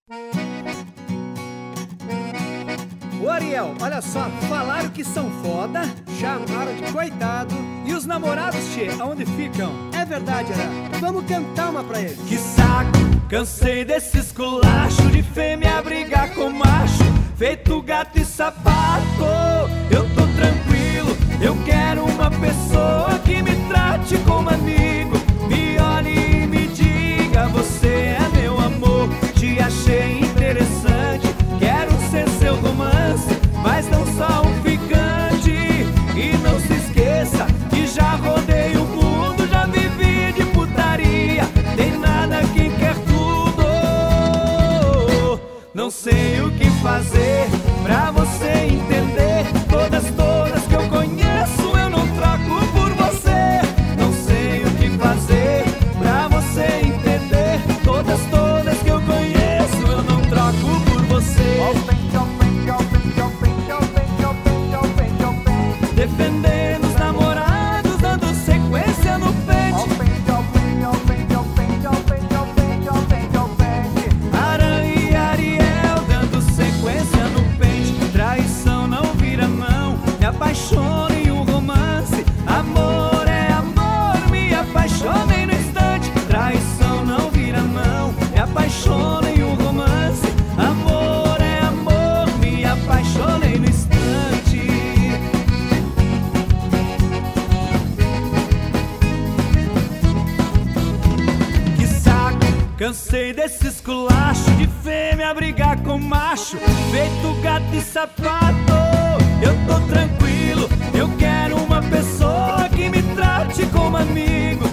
Ô Ariel, olha só, falaram que são foda, chamaram de coitado. E os namorados, tchê, aonde ficam? É verdade, Ariel. Vamos cantar uma pra eles. Que saco, cansei desse esculacho de fêmea brigar com macho, feito gato e sapato. Eu tô tranquilo, eu quero uma pessoa que me trate como amigo, me olhe e me diga: você é meu amor, te achei interessante, quero ser seu romance, mas não só um ficante. E não se esqueça que já rodei o mundo, já vivi de putaria, tem nada quem quer tudo. Não sei o que fazer pra você entender, todas que eu conheço eu não troco por você. Não sei o que fazer pra você entender, todas que eu conheço eu não troco por você. Defendendo os namorados, dando sequência no pente. Aranha e Ariel dando sequência no pente. Traição não vira não, me apaixono em um romance. Amor é amor, me apaixonei no instante. Traição não vira não, me apaixono em um romance. Amor é amor, me apaixonei no instante. Que saco, cansei desse esculacho de fêmea brigar com macho, feito gato e sapato. Eu tô tranquilo, eu quero uma pessoa que me trate como amigo,